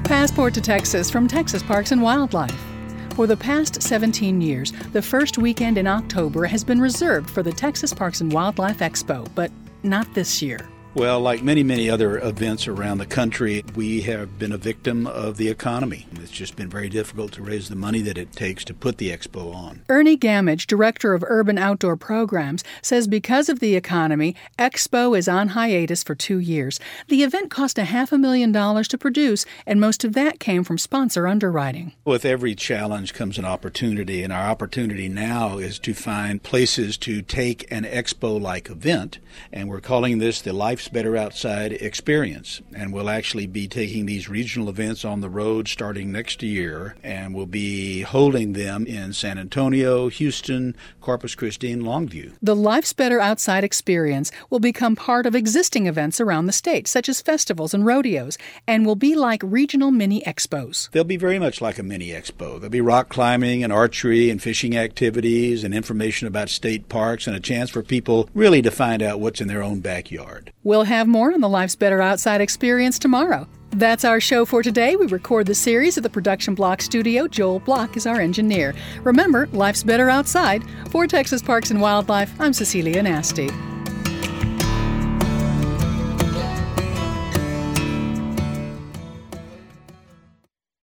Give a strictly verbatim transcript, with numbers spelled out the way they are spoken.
Passport to Texas from Texas Parks and Wildlife. For the past seventeen years, the first weekend in October has been reserved for the Texas Parks and Wildlife Expo, but not this year. Well, like many, many other events around the country, we have been a victim of the economy. It's just been very difficult to raise the money that it takes to put the expo on. Ernie Gamage, Director of Urban Outdoor Programs, says because of the economy, Expo is on hiatus for two years. The event cost a half a million dollars to produce, and most of that came from sponsor underwriting. With every challenge comes an opportunity, and our opportunity now is to find places to take an expo-like event, and we're calling this the Life's Better Outside experience. And we'll actually be taking these regional events on the road starting next year, and we'll be holding them in San Antonio, Houston, Corpus Christi, and Longview. The Life's Better Outside experience will become part of existing events around the state, such as festivals and rodeos, and will be like regional mini expos. They'll be very much like a mini expo. There'll be rock climbing and archery and fishing activities and information about state parks and a chance for people really to find out what's in their own backyard. We'll have more on the Life's Better Outside experience tomorrow. That's our show for today. We record the series at the Production Block studio. Joel Block is our engineer. Remember, Life's Better Outside. For Texas Parks and Wildlife, I'm Cecilia Nasty.